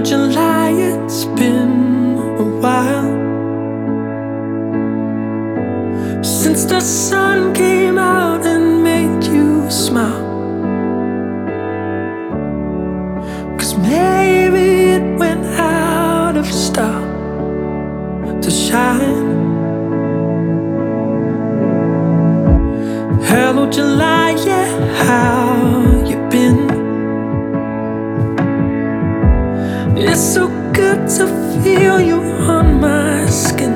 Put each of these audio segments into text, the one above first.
July, it's been a while since the sun came out and made you smile. 'Cause maybe it went out of style to shine. Hello July, yeah, how you been? It's so good to feel you on my skin.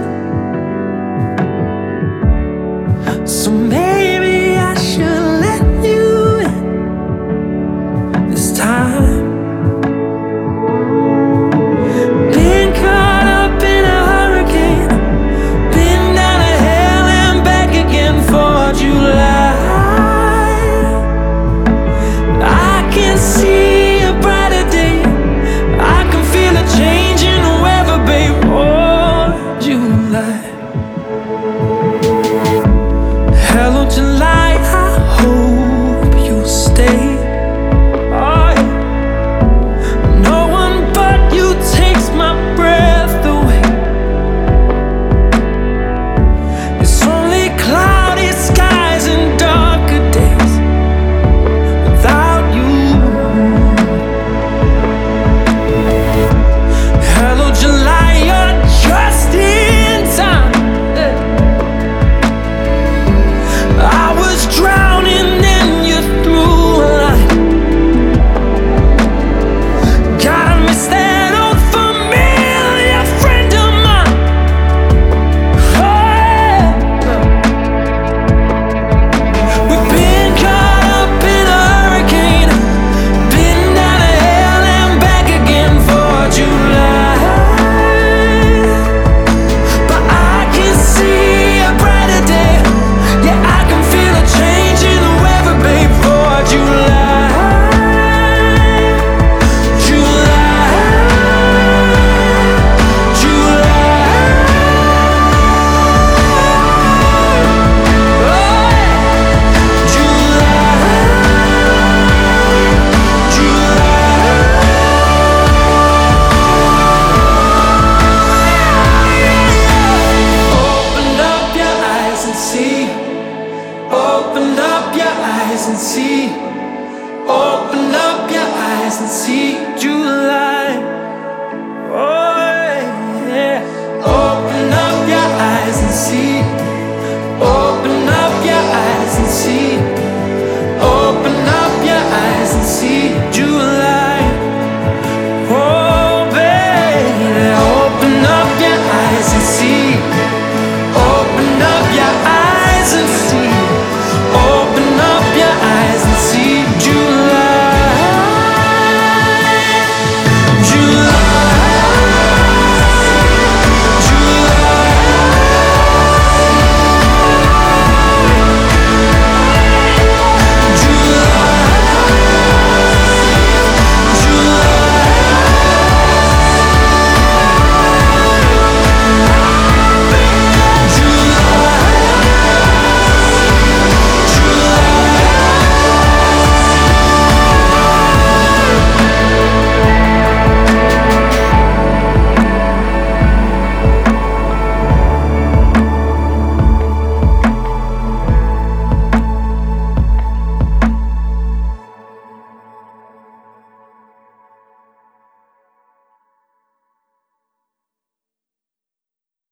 So maybe I should let you in this time. Been caught up in a hurricane, been down to hell and back again for July. I can see a brighter day, I can feel a change in the weather, babe. Oh, July. Hello July, I hope you stay. Oh, yeah. No one but you takes my breath away. It's only cloudy skies and darker days without you. Hello July, you're just in time. I was drowning and you threw a line. Gotta miss that old familiar friend of mine. Oh, yeah. We've been caught up in a hurricane, been down to hell and back again for July. But I can see a brighter day, yeah, I can feel a change in the weather, babe, for July. July. July. Oh, yeah. Open up your eyes and see. Open up your eyes and see. Open up your eyes and see July. Oh, yeah. Open up your eyes and see. Open up your eyes and see. Open up your eyes and see.